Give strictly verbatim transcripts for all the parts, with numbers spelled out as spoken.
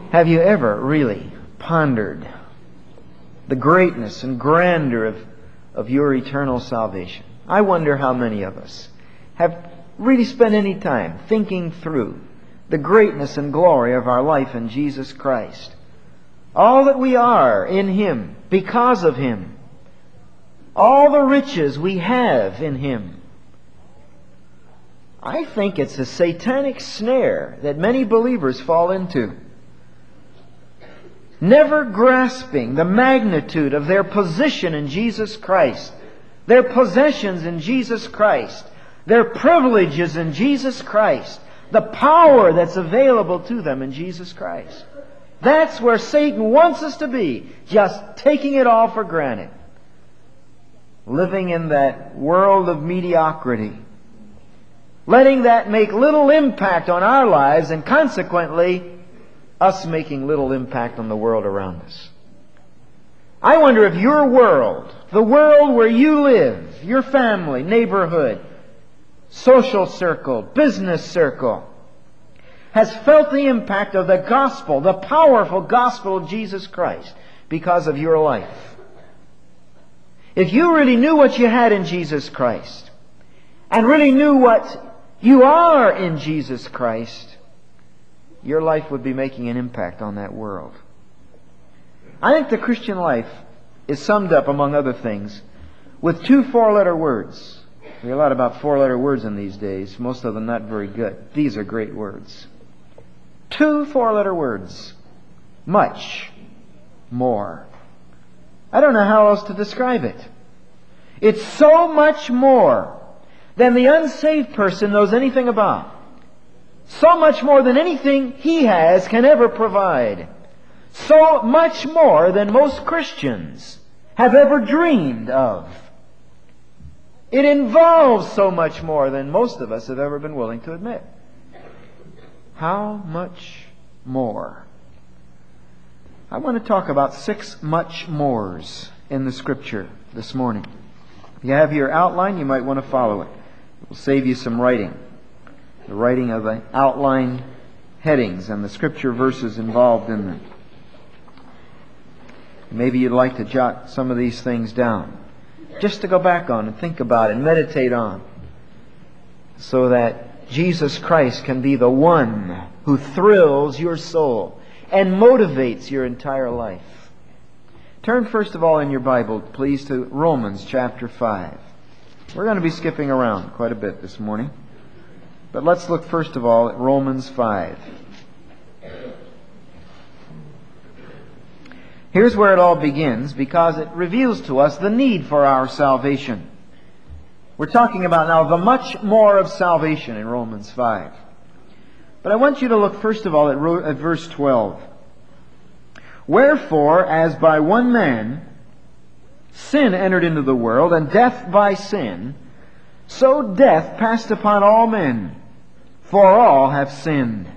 Have you ever really pondered the greatness and grandeur of, of your eternal salvation? I wonder how many of us have really spent any time thinking through the greatness and glory of our life in Jesus Christ. All that we are in Him, because of Him. All the riches we have in Him. I think it's a satanic snare that many believers fall into. Never grasping the magnitude of their position in Jesus Christ, their possessions in Jesus Christ, their privileges in Jesus Christ, the power that's available to them in Jesus Christ. That's where Satan wants us to be, just taking it all for granted. Living in that world of mediocrity. Letting that make little impact on our lives, and consequently, us making little impact on the world around us. I wonder if your world, the world where you live, your family, neighborhood, social circle, business circle, has felt the impact of the gospel, the powerful gospel of Jesus Christ, because of your life. If you really knew what you had in Jesus Christ, and really knew what you are in Jesus Christ, your life would be making an impact on that world. I think the Christian life is summed up, among other things, with two four-letter words. There are a lot about four-letter words in these days, most of them not very good. These are great words. Two four-letter words. Much more. I don't know how else to describe it. It's so much more than the unsaved person knows anything about. So much more than anything he has can ever provide. So much more than most Christians have ever dreamed of. It involves so much more than most of us have ever been willing to admit. How much more? I want to talk about six much mores in the Scripture this morning. If you have your outline, you might want to follow it. It will save you some writing. The writing of the outline headings and the Scripture verses involved in them. Maybe you'd like to jot some of these things down, just to go back on and think about and meditate on, so that Jesus Christ can be the one who thrills your soul and motivates your entire life. Turn first of all in your Bible, please, to Romans chapter five. We're going to be skipping around quite a bit this morning. But let's look first of all at Romans five. Here's where it all begins, because it reveals to us the need for our salvation. We're talking about now the much more of salvation in Romans five. But I want you to look first of all at, at verse twelve. Wherefore, as by one man sin entered into the world, and death by sin, so death passed upon all men, for all have sinned.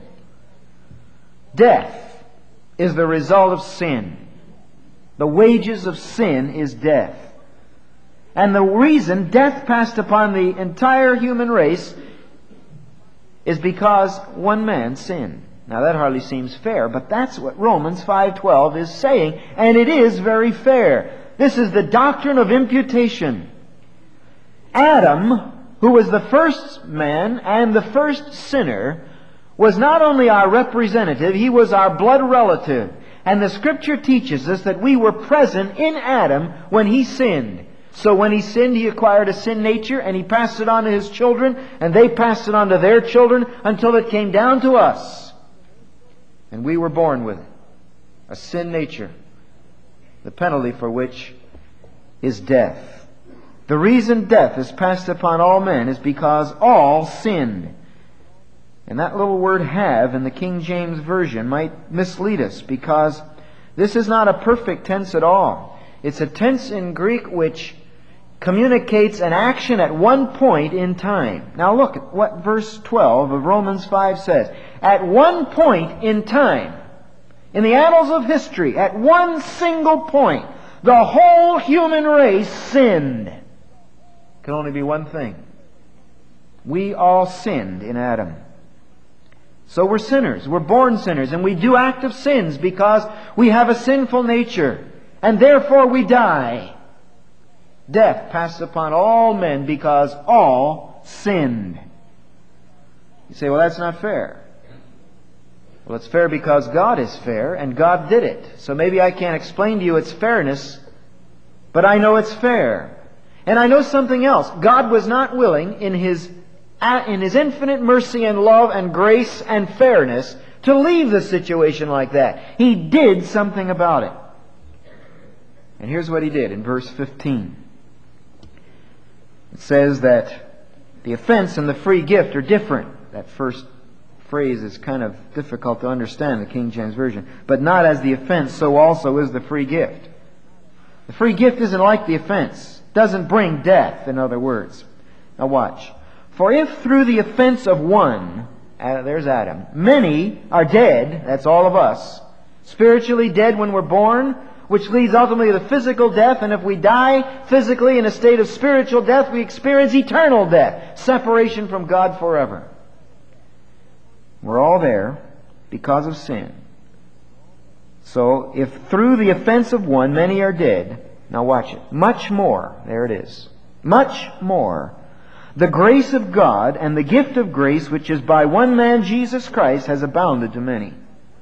Death is the result of sin. The wages of sin is death. And the reason death passed upon the entire human race is because one man sinned. Now that hardly seems fair, but that's what Romans five twelve is saying, and it is very fair. This is the doctrine of imputation. Adam, who was the first man and the first sinner, was not only our representative, he was our blood relative. And the Scripture teaches us that we were present in Adam when he sinned. So when he sinned, he acquired a sin nature, and he passed it on to his children, and they passed it on to their children, until it came down to us. And we were born with it. A sin nature. The penalty for which is death. The reason death is passed upon all men is because all sinned. And that little word have in the King James Version might mislead us, because this is not a perfect tense at all. It's a tense in Greek which communicates an action at one point in time. Now look at what verse twelve of Romans five says. At one point in time, in the annals of history, at one single point, the whole human race sinned. It can only be one thing. We all sinned in Adam. So we're sinners. We're born sinners. And we do active sins because we have a sinful nature. And therefore we die. Death passed upon all men because all sinned. You say, well, that's not fair. Well, it's fair because God is fair and God did it. So maybe I can't explain to you its fairness, but I know it's fair. And I know something else. God was not willing in His, in His infinite mercy and love and grace and fairness to leave the situation like that. He did something about it. And here's what He did in verse fifteen. It says that the offense and the free gift are different. That first phrase is kind of difficult to understand in the King James Version. But not as the offense, so also is the free gift. The free gift isn't like the offense. It doesn't bring death, in other words. Now watch. For if through the offense of one, uh, there's Adam, many are dead, that's all of us, spiritually dead when we're born, which leads ultimately to physical death, and if we die physically in a state of spiritual death, we experience eternal death, separation from God forever. We're all there because of sin. So, if through the offense of one many are dead, now watch it, much more, there it is, much more, the grace of God and the gift of grace, which is by one man, Jesus Christ, has abounded to many.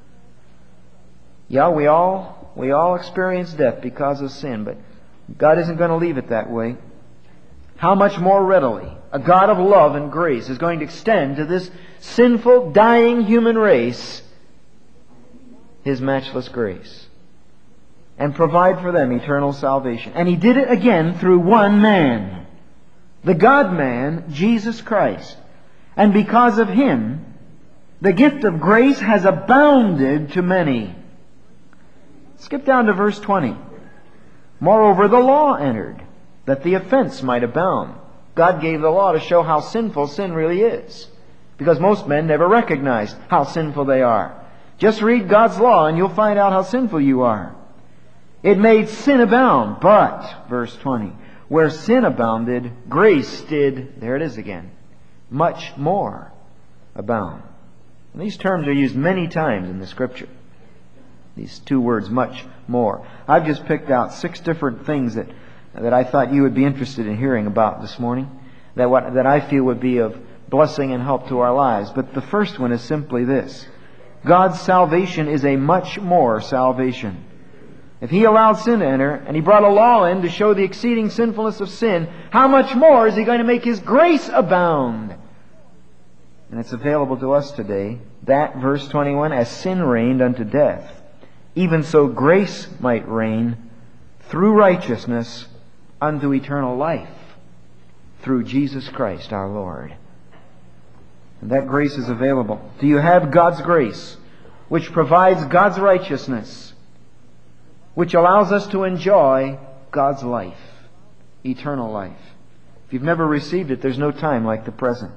Yeah, we all... We all experience death because of sin, but God isn't going to leave it that way. How much more readily a God of love and grace is going to extend to this sinful, dying human race His matchless grace and provide for them eternal salvation. And He did it again through one man, the God-man, Jesus Christ. And because of Him, the gift of grace has abounded to many. Skip down to verse twenty. Moreover, the law entered, that the offense might abound. God gave the law to show how sinful sin really is, because most men never recognize how sinful they are. Just read God's law and you'll find out how sinful you are. It made sin abound, but, verse twenty, where sin abounded, grace did, there it is again, much more abound. And these terms are used many times in the Scripture. These two words, much more. I've just picked out six different things that, that I thought you would be interested in hearing about this morning, that, what, that I feel would be of blessing and help to our lives. But the first one is simply this. God's salvation is a much more salvation. If He allowed sin to enter, and He brought a law in to show the exceeding sinfulness of sin, how much more is He going to make His grace abound? And it's available to us today. That, verse twenty-one, as sin reigned unto death, even so grace might reign through righteousness unto eternal life, through Jesus Christ our Lord. And that grace is available. Do you have God's grace, which provides God's righteousness, which allows us to enjoy God's life, eternal life? If you've never received it, there's no time like the present.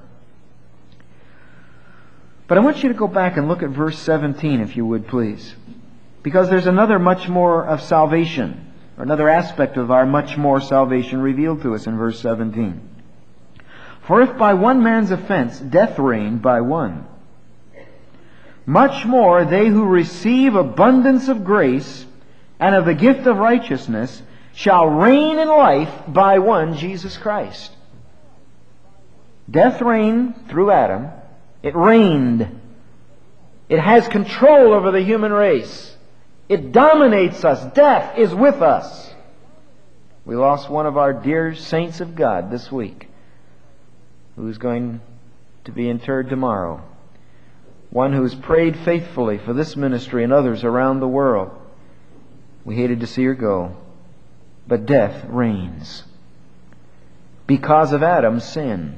But I want you to go back and look at verse seventeen, if you would, please. Because there's another much more of salvation, or another aspect of our much more salvation revealed to us in verse seventeen. For if by one man's offense death reigned by one, much more they who receive abundance of grace and of the gift of righteousness shall reign in life by one, Jesus Christ. Death reigned through Adam. It reigned. It has control over the human race. It dominates us. Death is with us. We lost one of our dear saints of God this week, who's going to be interred tomorrow. One who's prayed faithfully for this ministry and others around the world. We hated to see her go. But death reigns because of Adam's sin.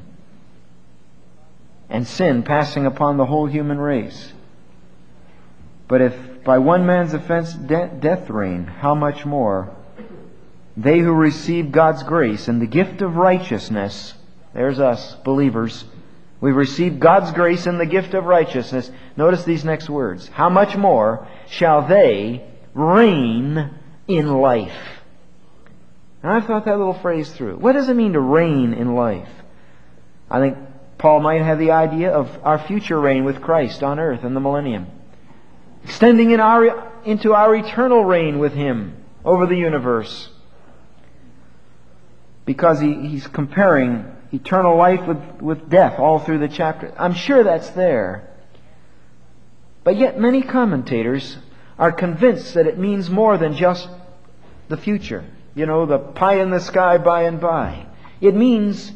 And sin passing upon the whole human race. But if by one man's offense de- death reigned, how much more they who receive God's grace and the gift of righteousness, there's us, believers, we've received God's grace and the gift of righteousness. Notice these next words. How much more shall they reign in life? And I've thought that little phrase through. What does it mean to reign in life? I think Paul might have the idea of our future reign with Christ on earth in the millennium, extending in our, into our eternal reign with Him over the universe. Because he, he's comparing eternal life with, with death all through the chapter. I'm sure that's there. But yet many commentators are convinced that it means more than just the future. You know, the pie in the sky by and by. It means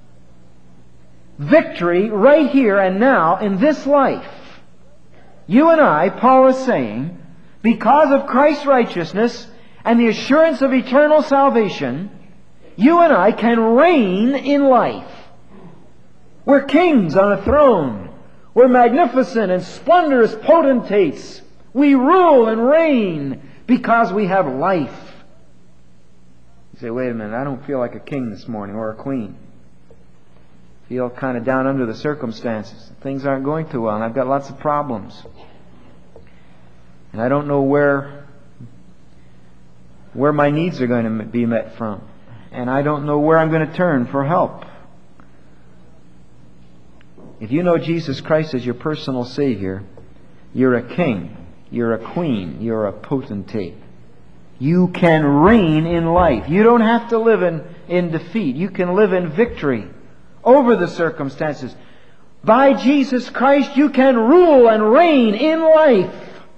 victory right here and now in this life. You and I, Paul is saying, because of Christ's righteousness and the assurance of eternal salvation, you and I can reign in life. We're kings on a throne. We're magnificent and splendorous potentates. We rule and reign because we have life. You say, wait a minute, I don't feel like a king this morning or a queen. I feel kind of down under the circumstances. Things aren't going too well and I've got lots of problems. And I don't know where, where my needs are going to be met from. And I don't know where I'm going to turn for help. If you know Jesus Christ as your personal Savior, you're a king, you're a queen, you're a potentate. You can reign in life. You don't have to live in, in defeat. You can live in victory over the circumstances. By Jesus Christ, you can rule and reign in life.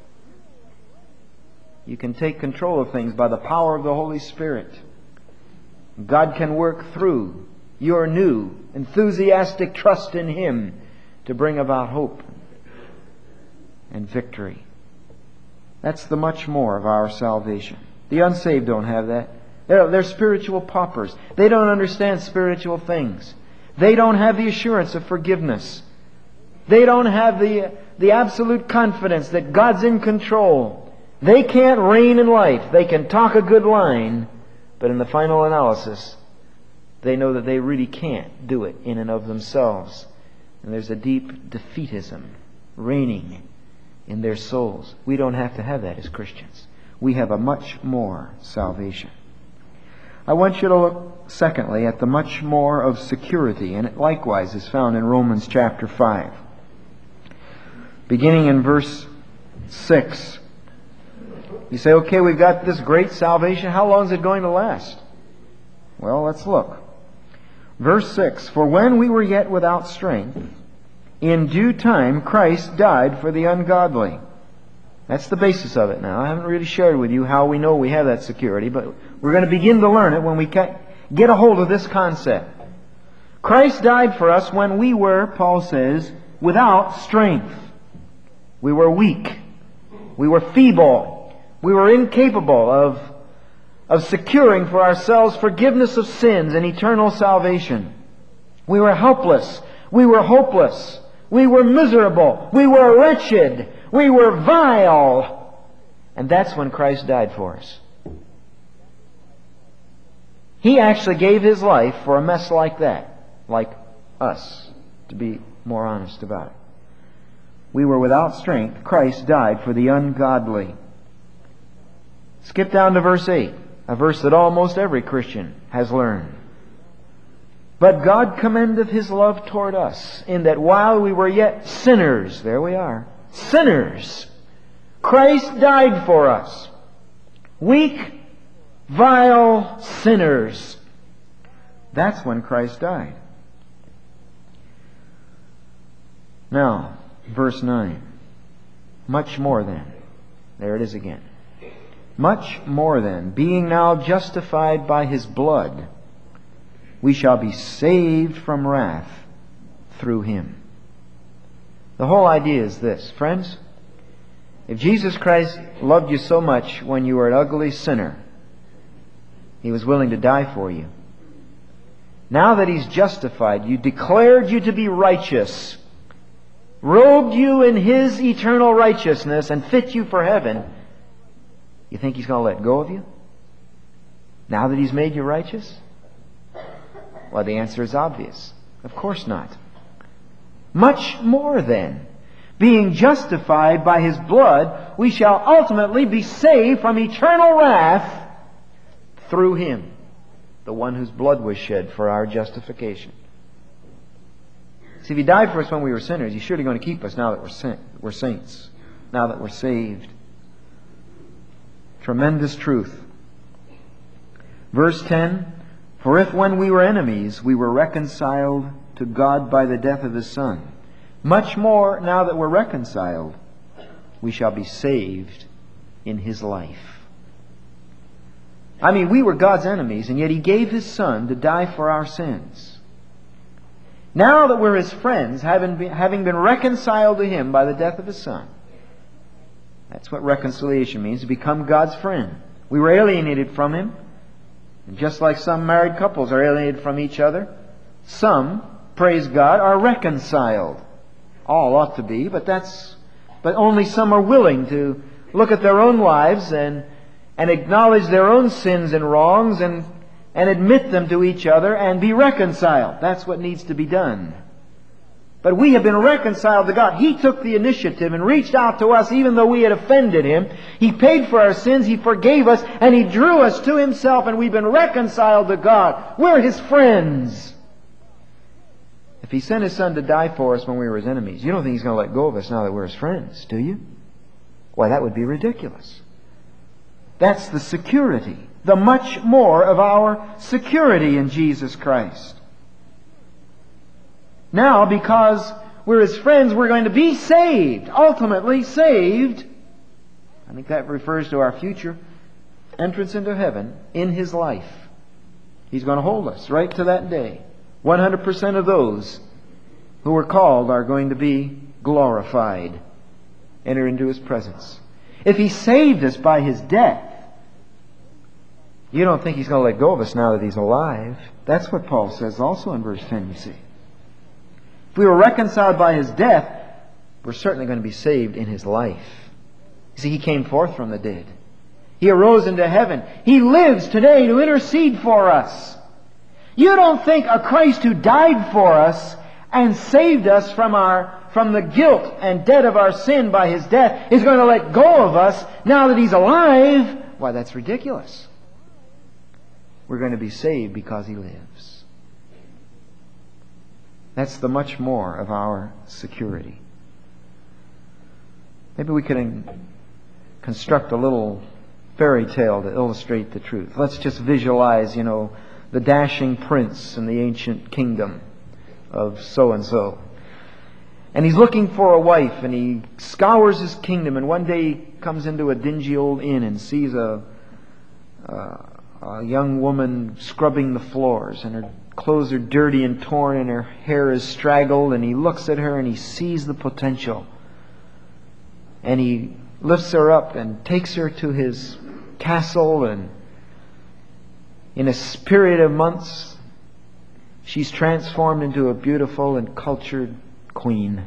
You can take control of things by the power of the Holy Spirit. God can work through your new, enthusiastic trust in Him to bring about hope and victory. That's the much more of our salvation. The unsaved don't have that. They're, they're spiritual paupers. They don't understand spiritual things. They don't have the assurance of forgiveness. They don't have the, the absolute confidence that God's in control. They can't reign in life. They can talk a good line, but in the final analysis, they know that they really can't do it in and of themselves. And there's a deep defeatism reigning in their souls. We don't have to have that as Christians. We have a much more salvation. I want you to look, secondly, at the much more of security, and it likewise is found in Romans chapter five. Beginning in verse six. You say, okay, we've got this great salvation. How long is it going to last? Well, let's look. Verse six, for when we were yet without strength, in due time Christ died for the ungodly. That's the basis of it now. I haven't really shared with you how we know we have that security, but we're going to begin to learn it when we get a hold of this concept. Christ died for us when we were, Paul says, without strength. We were weak. We were feeble. We were incapable of, of securing for ourselves forgiveness of sins and eternal salvation. We were helpless. We were hopeless. We were miserable. We were wretched. We were vile. And that's when Christ died for us. He actually gave His life for a mess like that. Like us, to be more honest about it. We were without strength. Christ died for the ungodly. Skip down to verse eight, a verse that almost every Christian has learned. But God commendeth His love toward us, in that while we were yet sinners, there we are, sinners, Christ died for us. Weak, vile sinners. That's when Christ died. Now, verse nine. Much more then. There it is again. Much more then, being now justified by His blood, we shall be saved from wrath through Him. The whole idea is this, friends. If Jesus Christ loved you so much when you were an ugly sinner, He was willing to die for you. Now that He's justified you, declared you to be righteous, robed you in His eternal righteousness, and fit you for heaven, you think He's going to let go of you? Now that He's made you righteous? Well, the answer is obvious. Of course not. Much more then, being justified by His blood, we shall ultimately be saved from eternal wrath through Him, the one whose blood was shed for our justification. See, if He died for us when we were sinners, He's surely going to keep us now that we're, sa- we're saints, now that we're saved. Tremendous truth. Verse ten, for if when we were enemies, we were reconciled to God by the death of His Son, much more now that we're reconciled, we shall be saved in His life. I mean, we were God's enemies, and yet He gave His Son to die for our sins. Now that we're His friends, having been, having been reconciled to Him by the death of His Son, that's what reconciliation means, to become God's friend. We were alienated from Him, and just like some married couples are alienated from each other, some, praise God, are reconciled. All ought to be, but that's but only some are willing to look at their own lives and and acknowledge their own sins and wrongs and and admit them to each other and be reconciled. That's what needs to be done. But we have been reconciled to God. He took the initiative and reached out to us even though we had offended Him. He paid for our sins, He forgave us, and He drew us to Himself, and we've been reconciled to God. We're His friends. If He sent His Son to die for us when we were His enemies, you don't think He's going to let go of us now that we're His friends, do you? Why, that would be ridiculous. That's the security, the much more of our security in Jesus Christ. Now, because we're His friends, we're going to be saved, ultimately saved. I think that refers to our future entrance into heaven in His life. He's going to hold us right to that day. one hundred percent of those who are called are going to be glorified, enter into His presence. If He saved us by His death, you don't think He's going to let go of us now that He's alive. That's what Paul says also in verse ten, you see. If we were reconciled by His death, we're certainly going to be saved in His life. You see, He came forth from the dead. He arose into heaven. He lives today to intercede for us. You don't think a Christ who died for us and saved us from our from the guilt and debt of our sin by His death is going to let go of us now that He's alive? Why, that's ridiculous. We're going to be saved because He lives. That's the much more of our security. Maybe we can construct a little fairy tale to illustrate the truth. Let's just visualize, you know, the dashing prince in the ancient kingdom of so-and-so. And he's looking for a wife, and he scours his kingdom, and one day he comes into a dingy old inn and sees a, a, a young woman scrubbing the floors, and her clothes are dirty and torn, and her hair is straggled, and he looks at her and he sees the potential. And he lifts her up and takes her to his castle, and in a period of months, she's transformed into a beautiful and cultured queen.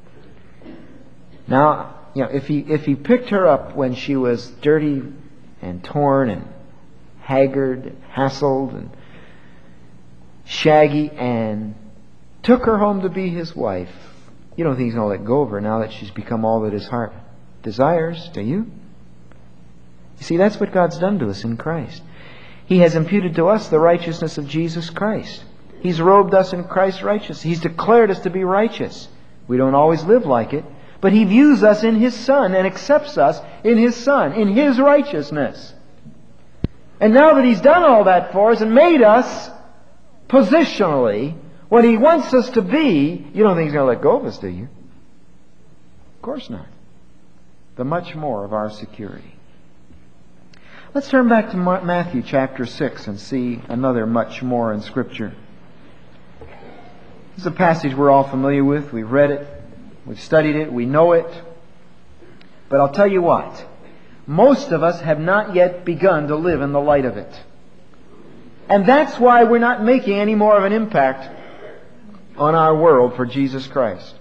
Now, you know, if he if he picked her up when she was dirty and torn and haggard and hassled and shaggy and took her home to be his wife, you don't think he's going to let go of her now that she's become all that his heart desires, do you? You see, that's what God's done to us in Christ. He has imputed to us the righteousness of Jesus Christ. He's robed us in Christ's righteousness. He's declared us to be righteous. We don't always live like it, but He views us in His Son and accepts us in His Son, in His righteousness. And now that He's done all that for us and made us positionally what He wants us to be, you don't think He's going to let go of us, do you? Of course not. The much more of our security. Let's turn back to Matthew chapter six and see another much more in Scripture. This is a passage we're all familiar with. We've read it. We've studied it. We know it. But I'll tell you what. Most of us have not yet begun to live in the light of it. And that's why we're not making any more of an impact on our world for Jesus Christ.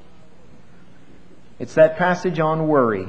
It's that passage on worry.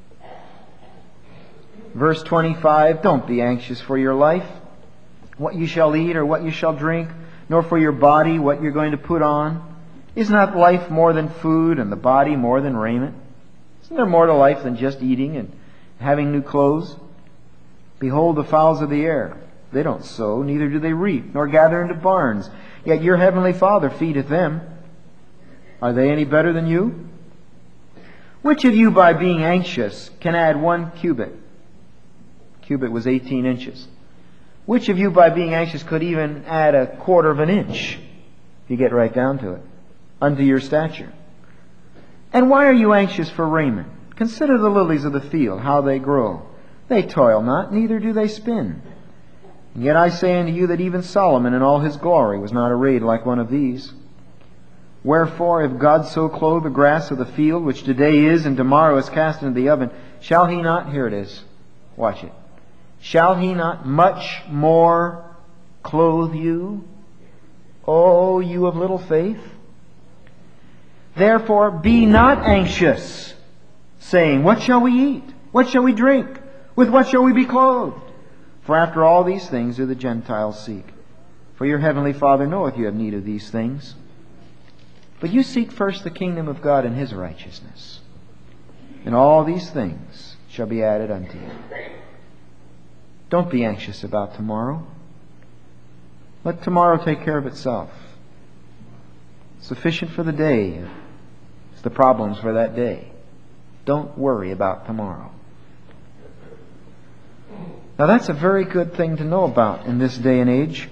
Verse twenty-five, don't be anxious for your life, what you shall eat or what you shall drink, nor for your body what you're going to put on. Is not life more than food, and the body more than raiment? Isn't there more to life than just eating and having new clothes? Behold the fowls of the air. They don't sow, neither do they reap, nor gather into barns. Yet your heavenly Father feedeth them. Are they any better than you? Which of you, by being anxious, can add one cubit? Cubit was eighteen inches. Which of you, by being anxious, could even add a quarter of an inch, if you get right down to it, unto your stature? And why are you anxious for raiment? Consider the lilies of the field, how they grow. They toil not, neither do they spin. And yet I say unto you that even Solomon in all his glory was not arrayed like one of these. Wherefore, if God so clothe the grass of the field, which today is and tomorrow is cast into the oven, shall He not, here it is, watch it, shall He not much more clothe you, O you of little faith? Therefore be not anxious, saying, what shall we eat? What shall we drink? With what shall we be clothed? For after all these things do the Gentiles seek. For your heavenly Father knoweth you have need of these things. But you seek first the kingdom of God and His righteousness, and all these things shall be added unto you. Don't be anxious about tomorrow. Let tomorrow take care of itself. Sufficient for the day is the problems for that day. Don't worry about tomorrow. Now that's a very good thing to know about in this day and age,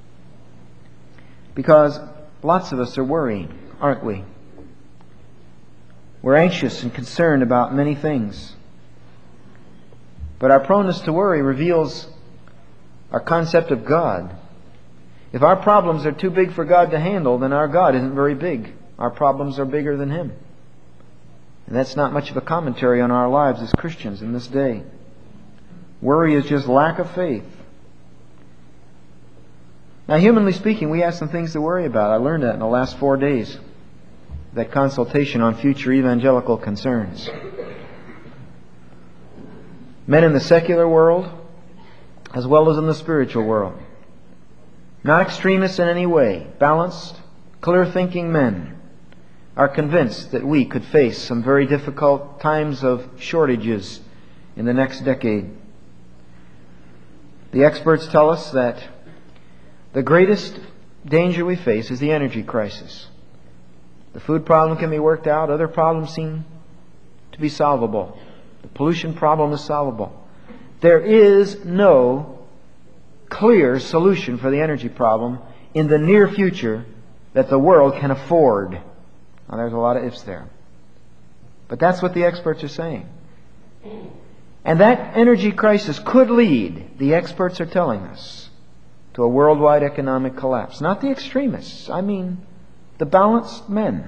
because lots of us are worrying, aren't we? We're anxious and concerned about many things. But our proneness to worry reveals our concept of God. If our problems are too big for God to handle, then our God isn't very big. Our problems are bigger than Him. And that's not much of a commentary on our lives as Christians in this day. Worry is just lack of faith. Now, humanly speaking, we have some things to worry about. I learned that in the last four days. That consultation on future evangelical concerns. Men in the secular world, as well as in the spiritual world. Not extremists in any way. Balanced, clear-thinking men are convinced that we could face some very difficult times of shortages in the next decade. The experts tell us that the greatest danger we face is the energy crisis. The food problem can be worked out. Other problems seem to be solvable. The pollution problem is solvable. There is no clear solution for the energy problem in the near future that the world can afford. Now, there's a lot of ifs there. But that's what the experts are saying. And that energy crisis could lead, the experts are telling us, to a worldwide economic collapse. Not the extremists. I mean the balanced men.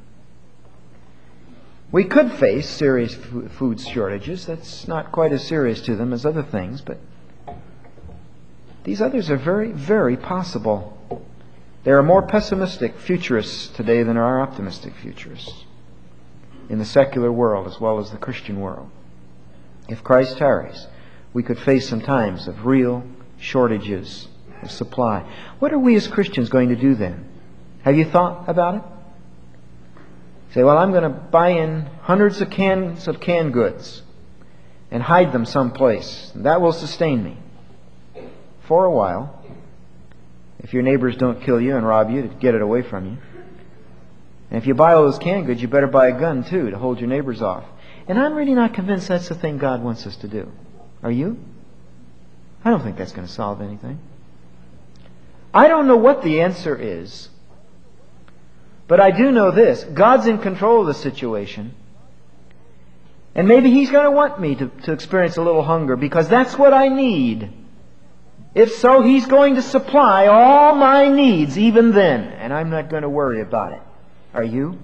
We could face serious food shortages. That's not quite as serious to them as other things, but these others are very, very possible. There are more pessimistic futurists today than there are optimistic futurists in the secular world as well as the Christian world. If Christ tarries, we could face some times of real shortages of supply. What are we as Christians going to do then? Have you thought about it? Say, well, I'm going to buy in hundreds of cans of canned goods and hide them someplace. That will sustain me for a while. If your neighbors don't kill you and rob you to get it away from you. And if you buy all those canned goods, you better buy a gun too to hold your neighbors off. And I'm really not convinced that's the thing God wants us to do. Are you? I don't think that's going to solve anything. I don't know what the answer is. But I do know this. God's in control of the situation. And maybe He's going to want me to, to experience a little hunger because that's what I need. If so, He's going to supply all my needs even then. And I'm not going to worry about it. Are you?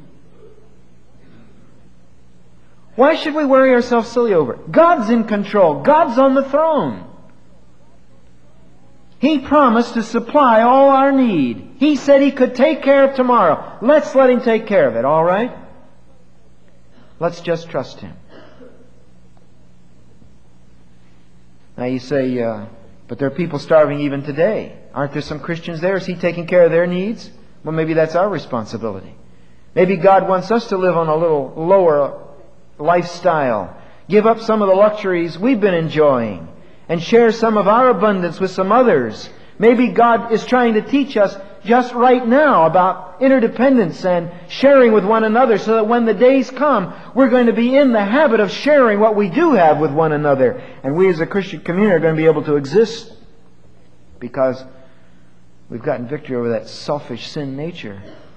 Why should we worry ourselves silly over it? God's in control. God's on the throne. He promised to supply all our need. He said He could take care of tomorrow. Let's let Him take care of it, all right? Let's just trust Him. Now you say, uh, but there are people starving even today. Aren't there some Christians there? Is He taking care of their needs? Well, maybe that's our responsibility. Maybe God wants us to live on a little lower lifestyle. Give up some of the luxuries we've been enjoying and share some of our abundance with some others. Maybe God is trying to teach us just right now about interdependence and sharing with one another, so that when the days come, we're going to be in the habit of sharing what we do have with one another. And we as a Christian community are going to be able to exist because we've gotten victory over that selfish sin nature.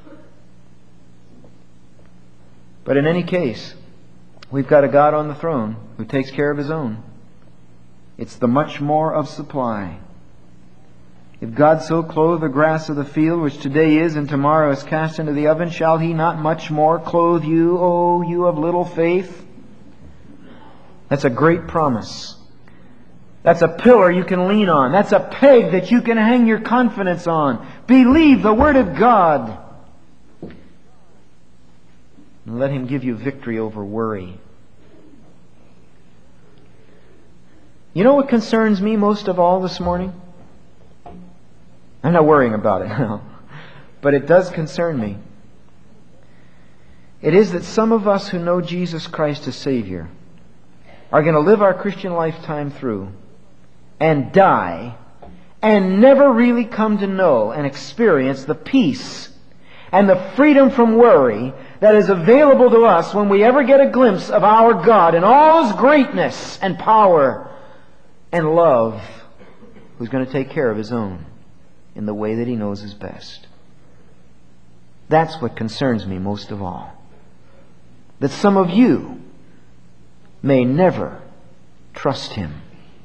But in any case, we've got a God on the throne who takes care of His own. It's the much more of supply. If God so clothe the grass of the field, which today is and tomorrow is cast into the oven, shall He not much more clothe you, O you of little faith? That's a great promise. That's a pillar you can lean on. That's a peg that you can hang your confidence on. Believe the Word of God. And let Him give you victory over worry. You know what concerns me most of all this morning? I'm not worrying about it now, but it does concern me. It is that some of us who know Jesus Christ as Savior are going to live our Christian lifetime through and die and never really come to know and experience the peace and the freedom from worry that is available to us when we ever get a glimpse of our God in all His greatness and power and love, who's going to take care of His own in the way that He knows is best. That's what concerns me most of all. That some of you may never trust Him.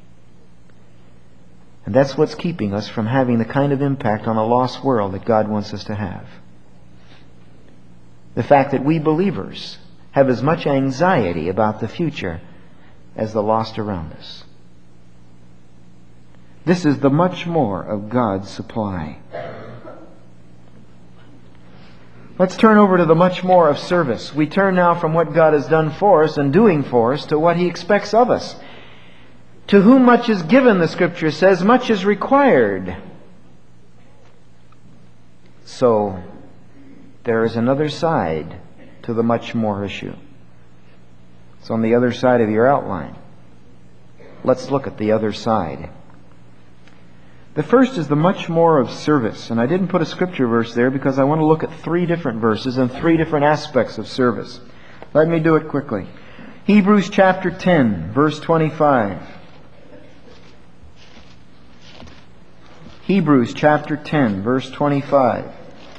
And that's what's keeping us from having the kind of impact on a lost world that God wants us to have. The fact that we believers have as much anxiety about the future as the lost around us. This is the much more of God's supply. Let's turn over to the much more of service. We turn now from what God has done for us and doing for us to what He expects of us. To whom much is given, the Scripture says, much is required. So, there is another side to the much more issue. It's on the other side of your outline. Let's look at the other side. The first is the much more of service. And I didn't put a scripture verse there because I want to look at three different verses and three different aspects of service. Let me do it quickly. Hebrews chapter ten, verse twenty-five. Hebrews chapter ten, verse twenty-five.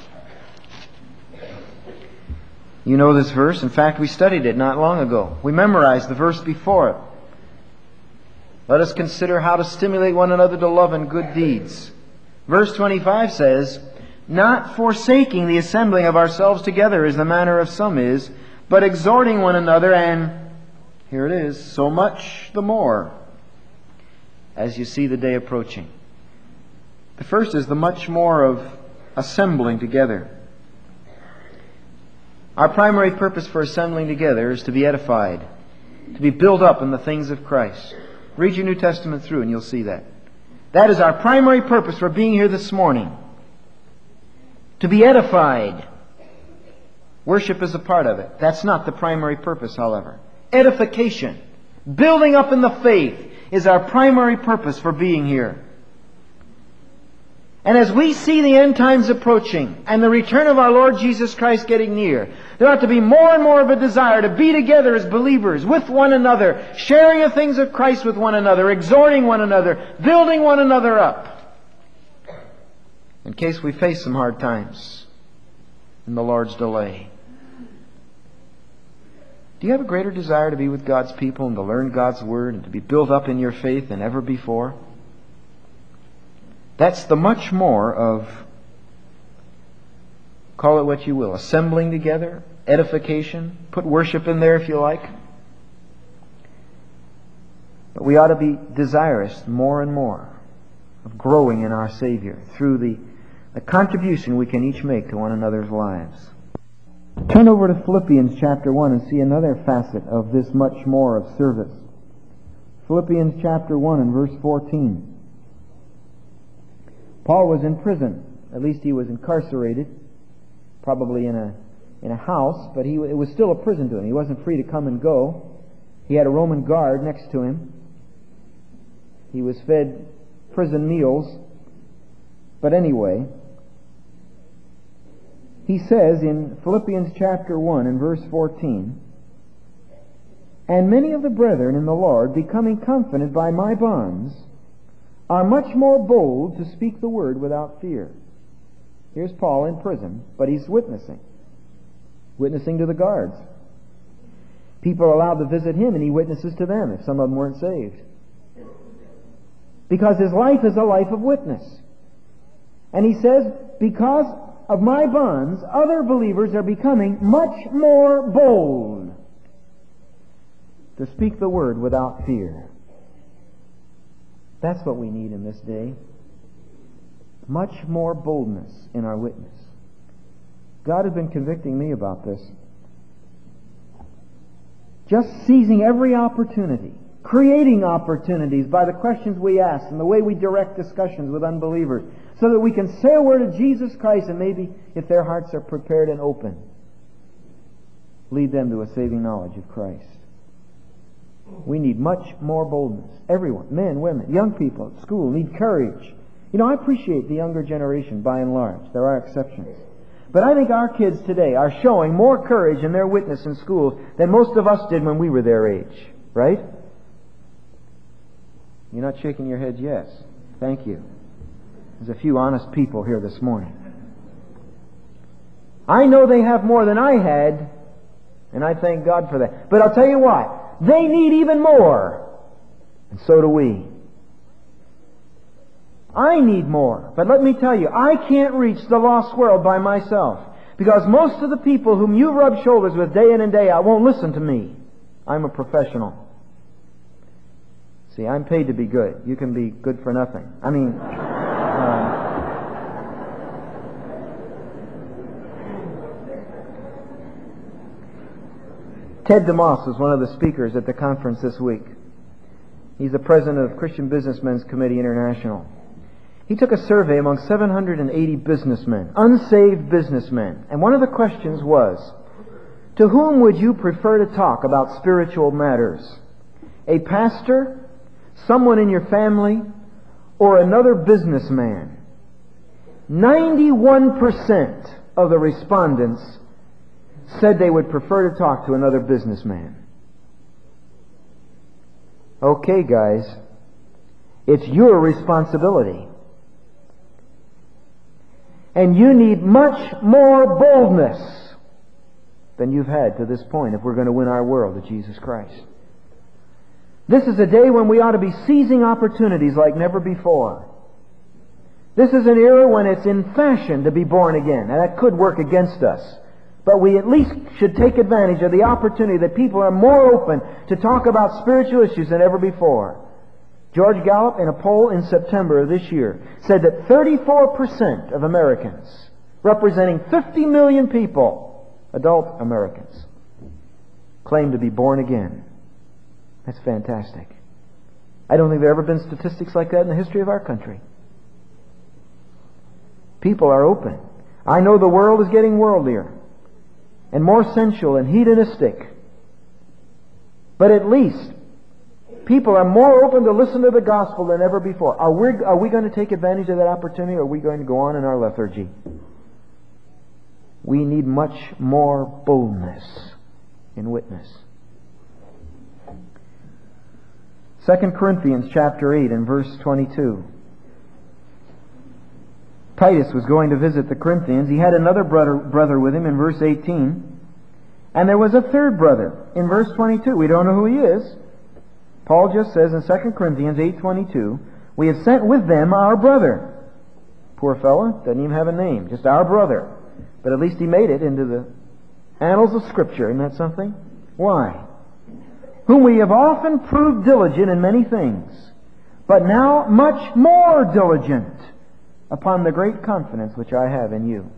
You know this verse. In fact, we studied it not long ago. We memorized the verse before it. Let us consider how to stimulate one another to love and good deeds. Verse twenty-five says, not forsaking the assembling of ourselves together as the manner of some is, but exhorting one another, and here it is, so much the more as you see the day approaching. The first is the much more of assembling together. Our primary purpose for assembling together is to be edified, to be built up in the things of Christ. Read your New Testament through and you'll see that. That is our primary purpose for being here this morning. To be edified. Worship is a part of it. That's not the primary purpose, however. Edification, building up in the faith, is our primary purpose for being here. And as we see the end times approaching and the return of our Lord Jesus Christ getting near, there ought to be more and more of a desire to be together as believers with one another, sharing the things of Christ with one another, exhorting one another, building one another up, in case we face some hard times in the Lord's delay. Do you have a greater desire to be with God's people and to learn God's Word and to be built up in your faith than ever before? That's the much more of, call it what you will, assembling together, edification, put worship in there if you like. But we ought to be desirous more and more of growing in our Savior through the, the contribution we can each make to one another's lives. Turn over to Philippians chapter one and see another facet of this much more of service. Philippians chapter one and verse fourteen. Paul was in prison. At least he was incarcerated, probably in a in a house, but he it was still a prison to him. He wasn't free to come and go. He had a Roman guard next to him. He was fed prison meals. But anyway, he says in Philippians chapter one and verse fourteen, "And many of the brethren in the Lord, becoming confident by my bonds, are much more bold to speak the word without fear." Here's Paul in prison, but he's witnessing. Witnessing to the guards. People are allowed to visit him, and he witnesses to them if some of them weren't saved. Because his life is a life of witness. And he says, because of my bonds, other believers are becoming much more bold to speak the word without fear. That's what we need in this day. Much more boldness in our witness. God has been convicting me about this. Just seizing every opportunity, creating opportunities by the questions we ask and the way we direct discussions with unbelievers, so that we can say a word of Jesus Christ, and maybe, if their hearts are prepared and open, lead them to a saving knowledge of Christ. We need much more boldness. Everyone, men, women, young people at school, need courage. You know, I appreciate the younger generation by and large. There are exceptions. But I think our kids today are showing more courage in their witness in schools than most of us did when we were their age. Right? You're not shaking your heads yes. Thank you. There's a few honest people here this morning. I know they have more than I had, and I thank God for that. But I'll tell you what, they need even more. And so do we. I need more. But let me tell you, I can't reach the lost world by myself. Because most of the people whom you rub shoulders with day in and day out won't listen to me. I'm a professional. See, I'm paid to be good. You can be good for nothing. I mean... Uh, Ted DeMoss was one of the speakers at the conference this week. He's the president of Christian Businessmen's Committee International. He took a survey among seven hundred eighty businessmen, unsaved businessmen, and one of the questions was, to whom would you prefer to talk about spiritual matters? A pastor, someone in your family, or another businessman? ninety-one percent of the respondents said they would prefer to talk to another businessman. Okay, guys, it's your responsibility. And you need much more boldness than you've had to this point if we're going to win our world to Jesus Christ. This is a day when we ought to be seizing opportunities like never before. This is an era when it's in fashion to be born again, and that could work against us. But we at least should take advantage of the opportunity that people are more open to talk about spiritual issues than ever before. George Gallup, in a poll in September of this year, said that thirty-four percent of Americans, representing fifty million people, adult Americans, claim to be born again. That's fantastic. I don't think there have ever been statistics like that in the history of our country. People are open. I know the world is getting worldlier and more sensual and hedonistic. But at least people are more open to listen to the gospel than ever before. Are we, are we going to take advantage of that opportunity, or are we going to go on in our lethargy? We need much more boldness in witness. Second Corinthians chapter eight and verse twenty-two. Titus was going to visit the Corinthians. He had another brother, brother with him in verse eighteen. And there was a third brother in verse twenty-two. We don't know who he is. Paul just says in Second Corinthians eight twenty-two, we have sent with them our brother. Poor fellow, doesn't even have a name, just our brother. But at least he made it into the annals of Scripture. Isn't that something? Why? Whom we have often proved diligent in many things, but now much more diligent upon the great confidence which I have in you.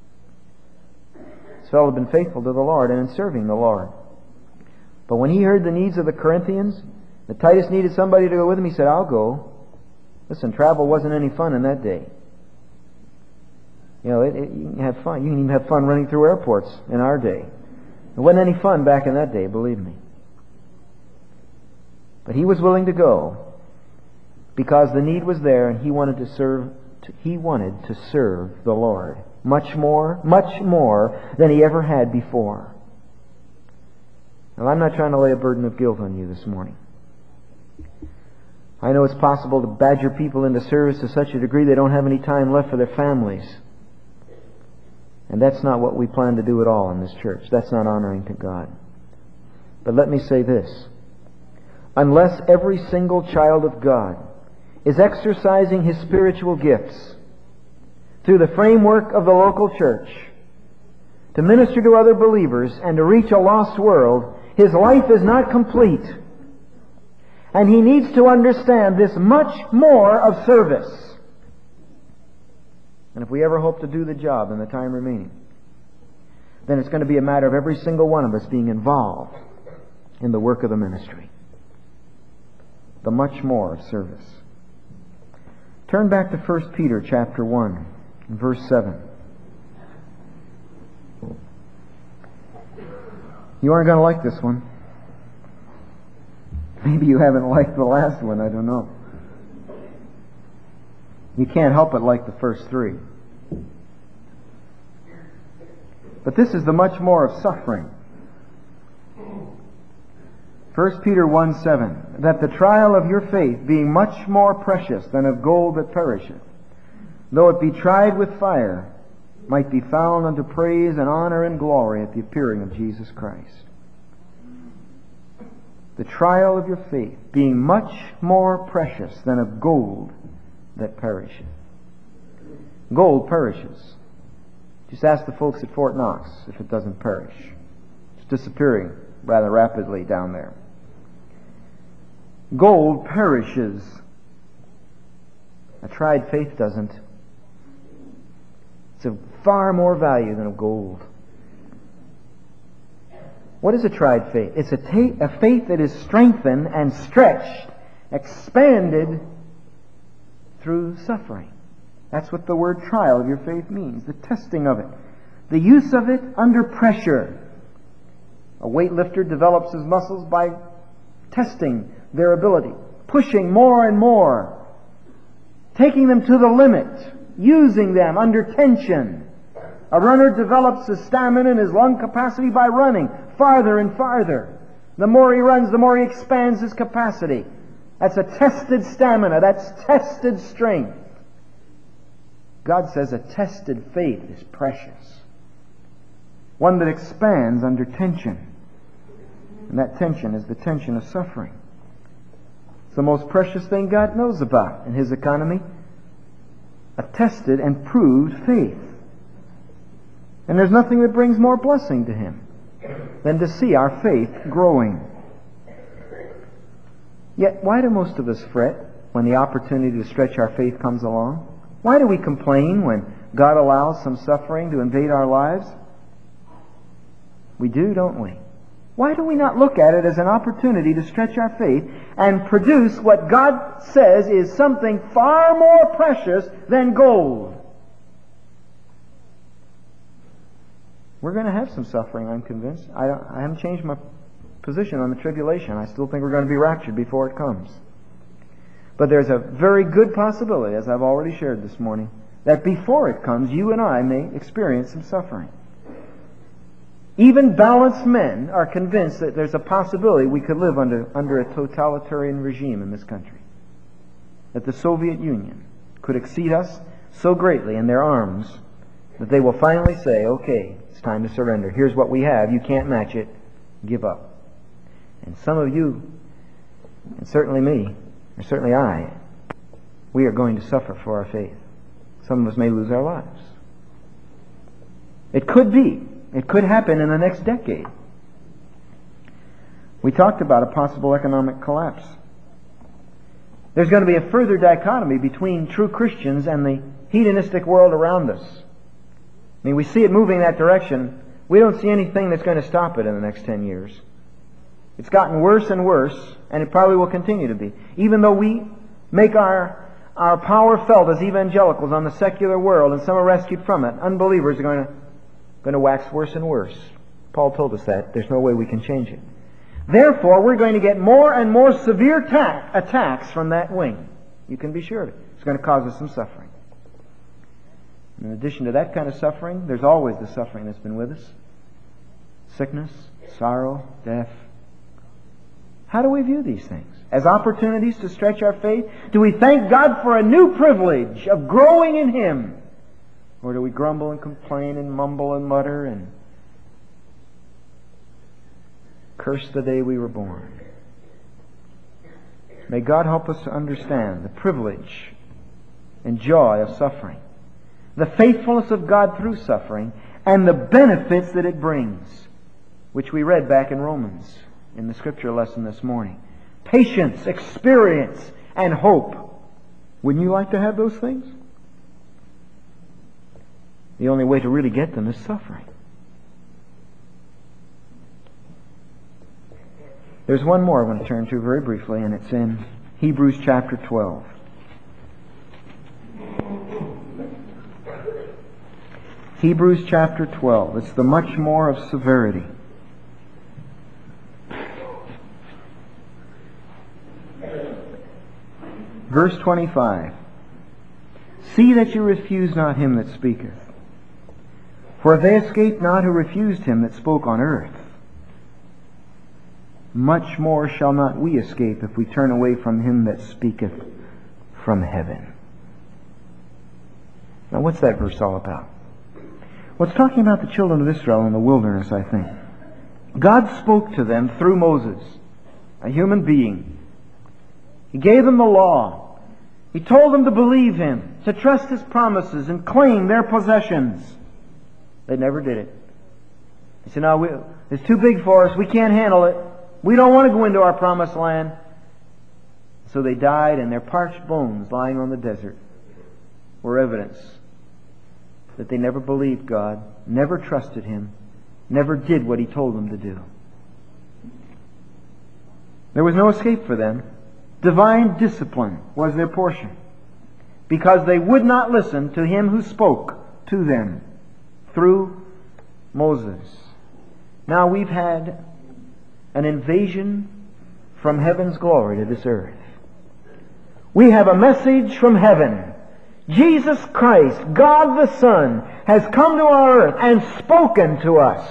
This fellow had been faithful to the Lord and in serving the Lord. But when he heard the needs of the Corinthians, that Titus needed somebody to go with him, he said, I'll go. Listen, travel wasn't any fun in that day. You know, it, it, you can have fun. You can even have fun running through airports in our day. It wasn't any fun back in that day, believe me. But he was willing to go because the need was there, and he wanted to serve. To, he wanted to serve the Lord Much more, much more than he ever had before. Now, I'm not trying to lay a burden of guilt on you this morning. I know it's possible to badger people into service to such a degree they don't have any time left for their families. And that's not what we plan to do at all in this church. That's not honoring to God. But let me say this. Unless every single child of God is exercising his spiritual gifts through the framework of the local church to minister to other believers and to reach a lost world, his life is not complete. And he needs to understand this much more of service. And if we ever hope to do the job in the time remaining, then it's going to be a matter of every single one of us being involved in the work of the ministry. The much more of service. Turn back to First Peter chapter one, verse seven. You aren't going to like this one. Maybe you haven't liked the last one, I don't know. You can't help but like the first three. But this is the much more of suffering. First Peter one seven, that the trial of your faith, being much more precious than of gold that perisheth, though it be tried with fire, might be found unto praise and honor and glory at the appearing of Jesus Christ. The trial of your faith, being much more precious than of gold that perisheth. Gold perishes. Just ask the folks at Fort Knox if it doesn't perish. It's disappearing rather rapidly down there. Gold perishes. A tried faith doesn't. It's of far more value than of gold. What is a tried faith? It's a, ta- a faith that is strengthened and stretched, expanded through suffering. That's what the word trial of your faith means. The testing of it. The use of it under pressure. A weightlifter develops his muscles by testing their ability, pushing more and more, taking them to the limit, using them under tension. A runner develops his stamina and his lung capacity by running farther and farther. The more he runs, the more he expands his capacity. That's a tested stamina. That's tested strength. God says a tested faith is precious. One that expands under tension. And that tension is the tension of suffering. It's the most precious thing God knows about in His economy. A tested and proved faith. And there's nothing that brings more blessing to Him than to see our faith growing. Yet, why do most of us fret when the opportunity to stretch our faith comes along? Why do we complain when God allows some suffering to invade our lives? We do, don't we? Why do we not look at it as an opportunity to stretch our faith and produce what God says is something far more precious than gold? We're going to have some suffering, I'm convinced. I, I haven't changed my position on the tribulation. I still think we're going to be raptured before it comes. But there's a very good possibility, as I've already shared this morning, that before it comes, you and I may experience some suffering. Even balanced men are convinced that there's a possibility we could live under, under a totalitarian regime in this country. That the Soviet Union could exceed us so greatly in their arms that they will finally say, okay, it's time to surrender. Here's what we have. You can't match it. Give up. And some of you, and certainly me, or certainly I, we are going to suffer for our faith. Some of us may lose our lives. It could be. It could happen in the next decade. We talked about a possible economic collapse. There's going to be a further dichotomy between true Christians and the hedonistic world around us. I mean, we see it moving that direction. We don't see anything that's going to stop it in the next ten years. It's gotten worse and worse, and it probably will continue to be. Even though we make our, our power felt as evangelicals on the secular world, and some are rescued from it, unbelievers are going to going to wax worse and worse. Paul told us that. There's no way we can change it. Therefore, we're going to get more and more severe ta- attacks from that wing. You can be sure of it. It's going to cause us some suffering. In addition to that kind of suffering, there's always the suffering that's been with us. Sickness, sorrow, death. How do we view these things? As opportunities to stretch our faith? Do we thank God for a new privilege of growing in Him? Or do we grumble and complain and mumble and mutter and curse the day we were born? May God help us to understand the privilege and joy of suffering, the faithfulness of God through suffering, and the benefits that it brings, which we read back in Romans in the scripture lesson this morning. Patience, experience, and hope. Wouldn't you like to have those things? The only way to really get them is suffering. There's one more I want to turn to very briefly, and it's in Hebrews chapter twelve. Hebrews chapter twelve. It's the much more of severity. Verse twenty-five. See that you refuse not him that speaketh. For if they escaped not who refused him that spoke on earth, much more shall not we escape if we turn away from him that speaketh from heaven. Now what's that verse all about? Well, it's talking about the children of Israel in the wilderness, I think. God spoke to them through Moses, a human being. He gave them the law. He told them to believe Him, to trust His promises, and claim their possessions. They never did it. They said, no, we, it's too big for us. We can't handle it. We don't want to go into our promised land. So they died, and their parched bones lying on the desert were evidence that they never believed God, never trusted Him, never did what He told them to do. There was no escape for them. Divine discipline was their portion, because they would not listen to Him who spoke to them through Moses. Now we've had an invasion from heaven's glory to this earth. We have a message from heaven. Jesus Christ, God the Son, has come to our earth and spoken to us.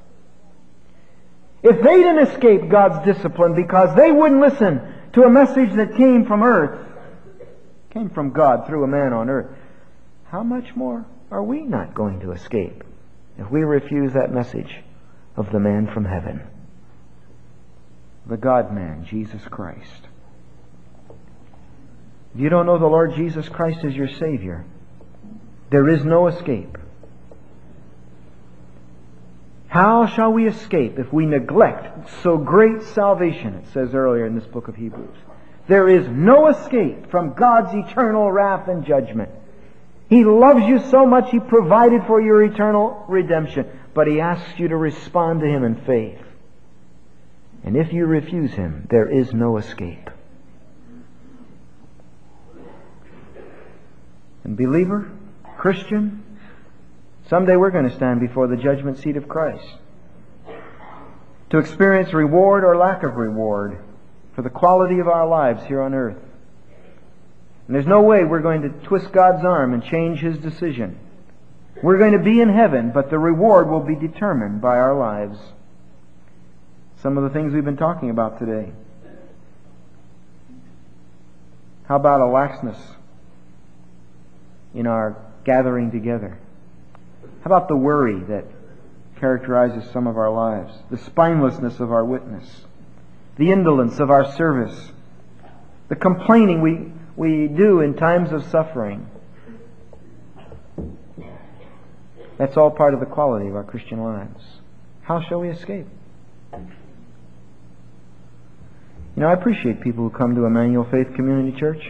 If they didn't escape God's discipline because they wouldn't listen to a message that came from earth, came from God through a man on earth, how much more are we not going to escape if we refuse that message of the man from heaven, the God-man, Jesus Christ? If you don't know the Lord Jesus Christ as your Savior, there is no escape. How shall we escape if we neglect so great salvation? It says earlier in this book of Hebrews. There is no escape from God's eternal wrath and judgment. He loves you so much He provided for your eternal redemption, but He asks you to respond to Him in faith. And if you refuse Him, there is no escape. And believer, Christian, someday we're going to stand before the judgment seat of Christ to experience reward or lack of reward for the quality of our lives here on earth. And there's no way we're going to twist God's arm and change His decision. We're going to be in heaven, but the reward will be determined by our lives. Some of the things we've been talking about today. How about a laxness in our gathering together? How about the worry that characterizes some of our lives? The spinelessness of our witness? The indolence of our service? The complaining we, we do in times of suffering? That's all part of the quality of our Christian lives. How shall we escape? You know, I appreciate people who come to Emmanuel Faith Community Church,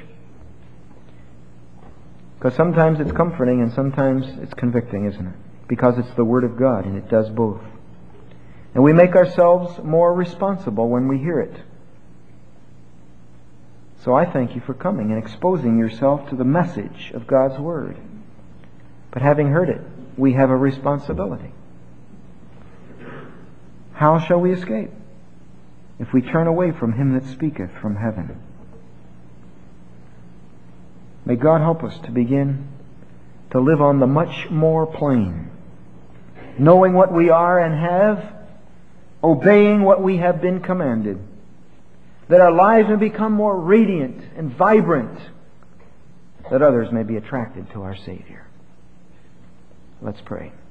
because sometimes it's comforting and sometimes it's convicting, isn't it? Because it's the Word of God, and it does both. And we make ourselves more responsible when we hear it. So I thank you for coming and exposing yourself to the message of God's Word. But having heard it, we have a responsibility. How shall we escape if we turn away from Him that speaketh from heaven? May God help us to begin to live on the much more plain, knowing what we are and have, obeying what we have been commanded, that our lives may become more radiant and vibrant, that others may be attracted to our Savior. Let's pray.